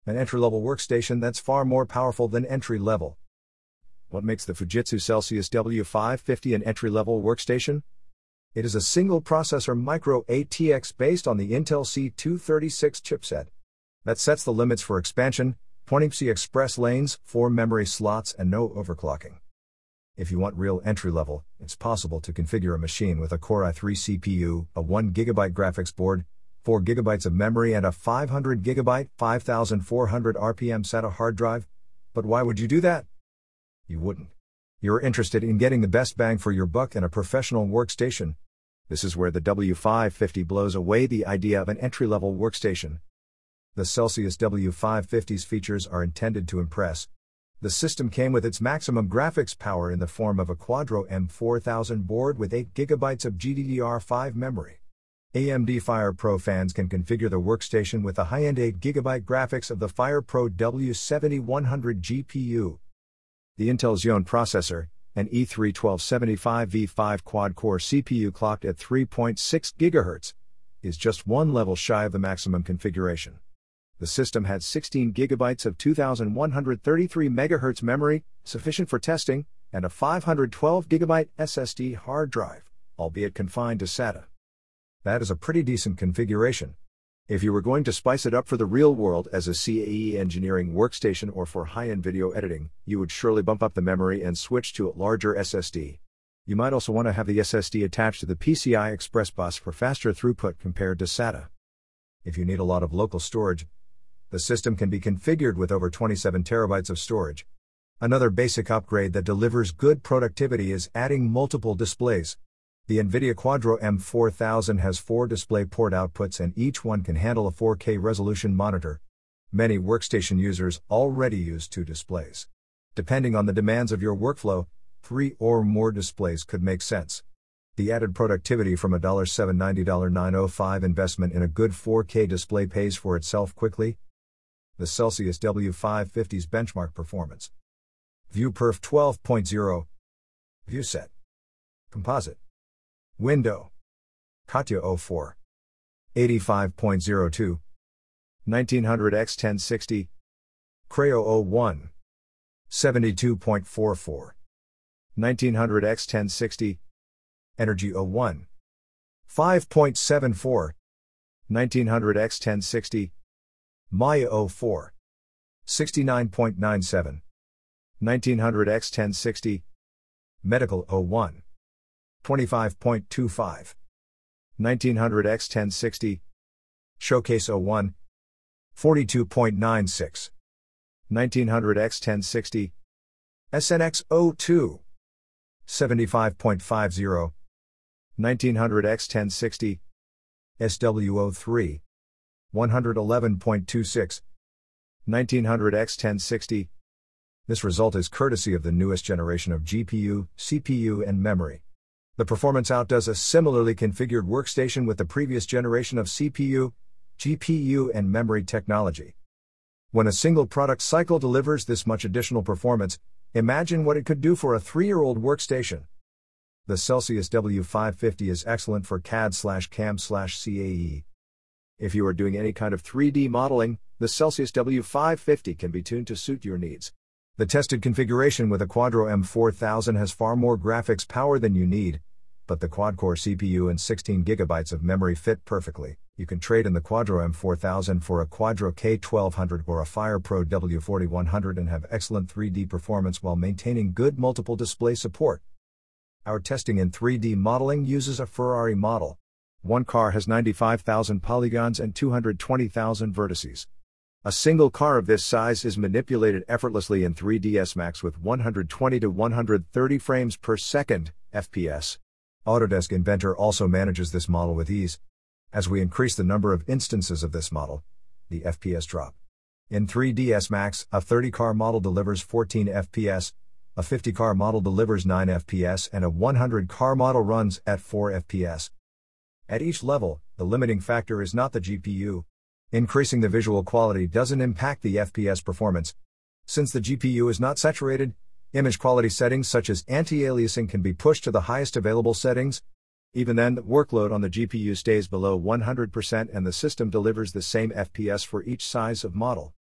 an entry-level workstation that's far more powerful than entry-level. What makes the Fujitsu Celsius W550 an entry-level workstation? It is a single-processor Micro ATX based on the Intel C236 chipset. That sets the limits for expansion, 20 PCI Express lanes, 4 memory slots, and no overclocking. If you want real entry-level, it's possible to configure a machine with a Core i3 CPU, a 1GB graphics board, 4GB of memory and a 500GB, 5400 RPM SATA hard drive. But why would you do that? You wouldn't. You're interested in getting the best bang for your buck in a professional workstation. This is where the W550 blows away the idea of an entry-level workstation. The Celsius W550's features are intended to impress. The system came with its maximum graphics power in the form of a Quadro M4000 board with 8GB of GDDR5 memory. AMD FirePro fans can configure the workstation with the high-end 8GB graphics of the FirePro W7100 GPU. The Intel Xeon processor, an E3-1275V5 quad-core CPU clocked at 3.6 GHz, is just one level shy of the maximum configuration. The system had 16 GB of 2133 MHz memory, sufficient for testing, and a 512GB SSD hard drive, albeit confined to SATA. That is a pretty decent configuration. If you were going to spice it up for the real world as a CAE engineering workstation or for high-end video editing, you would surely bump up the memory and switch to a larger SSD. You might also want to have the SSD attached to the PCI Express bus for faster throughput compared to SATA. If you need a lot of local storage, the system can be configured with over 27 TB of storage. Another basic upgrade that delivers good productivity is adding multiple displays. The NVIDIA Quadro M4000 has 4 display port outputs and each one can handle a 4K resolution monitor. Many workstation users already use 2 displays. Depending on the demands of your workflow, 3 or more displays could make sense. The added productivity from a $790 $905 investment in a good 4K display pays for itself quickly. The Celsius W550's benchmark performance. ViewPerf 12.0. ViewSet. Composite. Window. Katya 04. 85.02. 1900x1060. Creo 01. 72.44. 1900x1060. Energy 01. 5.74. 1900x1060. Maya 04. 69.97. 1900x1060. Medical 01. 25.25. 1900x1060. Showcase 01. 42.96. 1900x1060. SNX 02. 75.50. 1900x1060. SW03. 111.26. 1900x1060. This result is courtesy of the newest generation of GPU, CPU, and memory. The performance outdoes a similarly configured workstation with the previous generation of CPU, GPU, and memory technology. When a single product cycle delivers this much additional performance, imagine what it could do for a 3-year-old workstation. The Celsius W550 is excellent for CAD/CAM/CAE. If you are doing any kind of 3D modeling, the Celsius W550 can be tuned to suit your needs. The tested configuration with a Quadro M4000 has far more graphics power than you need, but the quad-core CPU and 16 GB of memory fit perfectly. You can trade in the Quadro M4000 for a Quadro K1200 or a FirePro W4100 and have excellent 3D performance while maintaining good multiple display support. Our testing in 3D modeling uses a Ferrari model. One car has 95,000 polygons and 220,000 vertices. A single car of this size is manipulated effortlessly in 3ds Max with 120 to 130 frames per second, FPS. Autodesk Inventor also manages this model with ease. As we increase the number of instances of this model, the FPS drop. In 3ds Max, a 30-car model delivers 14 FPS, a 50-car model delivers 9 FPS, and a 100-car model runs at 4 FPS. At each level, the limiting factor is not the GPU. Increasing the visual quality doesn't impact the FPS performance. Since the GPU is not saturated, image quality settings such as anti-aliasing can be pushed to the highest available settings. Even then, the workload on the GPU stays below 100% and the system delivers the same FPS for each size of model.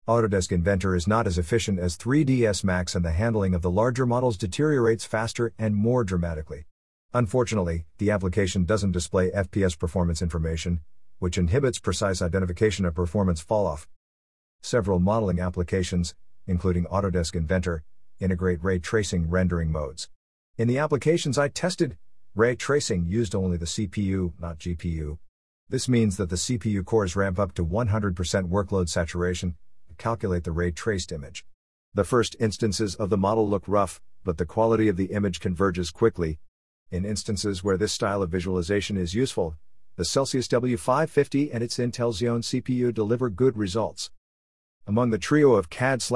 Autodesk Inventor is not as efficient as 3ds Max, and the handling of the larger models deteriorates faster and more dramatically. Unfortunately, the application doesn't display FPS performance information, which inhibits precise identification of performance falloff. Several modeling applications, including Autodesk Inventor, integrate ray tracing rendering modes. In the applications I tested, ray tracing used only the CPU, not GPU. This means that the CPU cores ramp up to 100% workload saturation to calculate the ray traced image. The first instances of the model look rough, but the quality of the image converges quickly. In instances where this style of visualization is useful, the Celsius W550 and its Intel Xeon CPU deliver good results. Among the trio of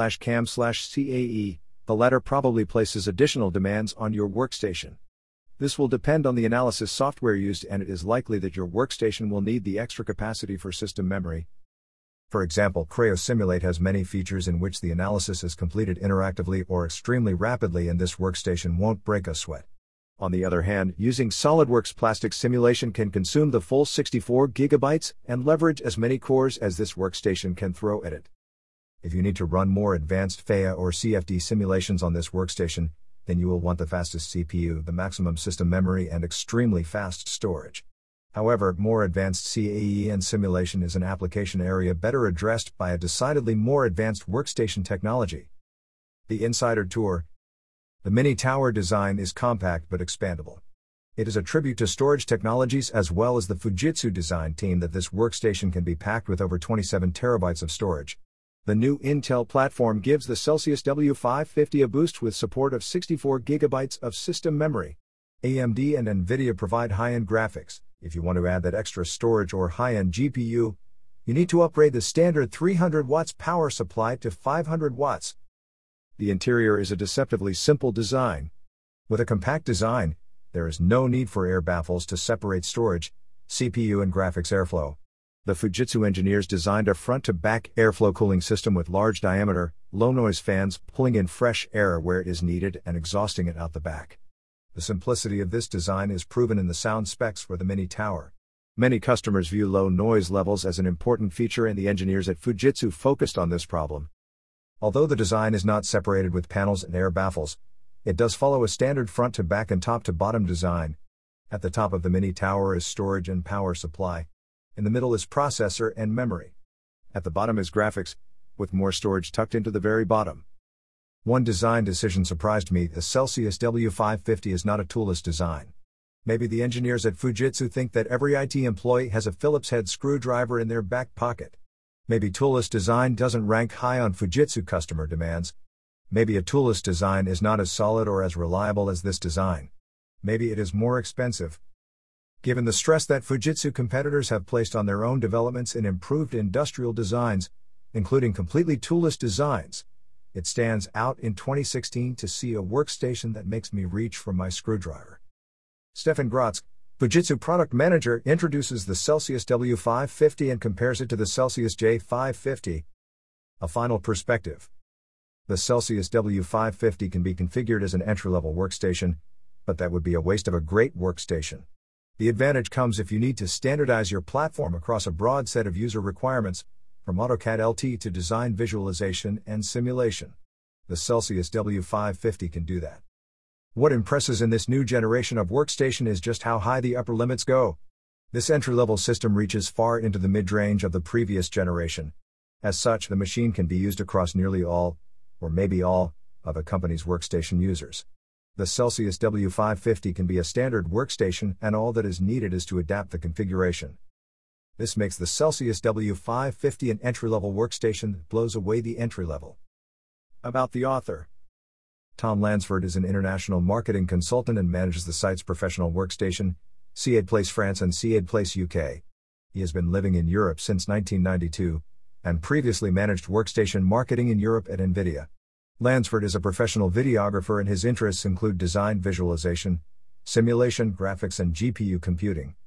CAD/CAM/CAE, the latter probably places additional demands on your workstation. This will depend on the analysis software used, and it is likely that your workstation will need the extra capacity for system memory. For example, Creo Simulate has many features in which the analysis is completed interactively or extremely rapidly, and this workstation won't break a sweat. On the other hand, using SolidWorks Plastic Simulation can consume the full 64 GB and leverage as many cores as this workstation can throw at it. If you need to run more advanced FEA or CFD simulations on this workstation, then you will want the fastest CPU, the maximum system memory, and extremely fast storage. However, more advanced CAE and simulation is an application area better addressed by a decidedly more advanced workstation technology. The Insider Tour. The Mini Tower design is compact but expandable. It is a tribute to storage technologies as well as the Fujitsu design team that this workstation can be packed with over 27 terabytes of storage. The new Intel platform gives the Celsius W550 a boost with support of 64 GB of system memory. AMD and Nvidia provide high-end graphics. If you want to add that extra storage or high-end GPU, you need to upgrade the standard 300 watts power supply to 500 watts. The interior is a deceptively simple design. With a compact design, there is no need for air baffles to separate storage, CPU and graphics airflow. The Fujitsu engineers designed a front-to-back airflow cooling system with large diameter, low-noise fans pulling in fresh air where it is needed and exhausting it out the back. The simplicity of this design is proven in the sound specs for the Mini Tower. Many customers view low noise levels as an important feature, and the engineers at Fujitsu focused on this problem. Although the design is not separated with panels and air baffles, it does follow a standard front-to-back and top-to-bottom design. At the top of the Mini Tower is storage and power supply. In the middle is processor and memory. At the bottom is graphics, with more storage tucked into the very bottom. One design decision surprised me: the Celsius W550 is not a toolless design. Maybe the engineers at Fujitsu think that every IT employee has a Phillips head screwdriver in their back pocket. Maybe toolless design doesn't rank high on Fujitsu customer demands. Maybe a toolless design is not as solid or as reliable as this design. Maybe it is more expensive. Given the stress that Fujitsu competitors have placed on their own developments in improved industrial designs, including completely toolless designs, it stands out in 2016 to see a workstation that makes me reach for my screwdriver. Stefan Grotzk, Fujitsu product manager, introduces the Celsius W550 and compares it to the Celsius J550. A final perspective. The Celsius W550 can be configured as an entry-level workstation, but that would be a waste of a great workstation. The advantage comes if you need to standardize your platform across a broad set of user requirements, from AutoCAD LT to design visualization and simulation. The Celsius W550 can do that. What impresses in this new generation of workstation is just how high the upper limits go. This entry-level system reaches far into the mid-range of the previous generation. As such, the machine can be used across nearly all, or maybe all, of a company's workstation users. The Celsius W550 can be a standard workstation, and all that is needed is to adapt the configuration. This makes the Celsius W550 an entry-level workstation that blows away the entry-level. About the author. Tom Lansford is an international marketing consultant and manages the site's professional workstation, CAD Place France and CAD Place UK. He has been living in Europe since 1992, and previously managed workstation marketing in Europe at NVIDIA. Lansford is a professional videographer, and his interests include design visualization, simulation, graphics, and GPU computing.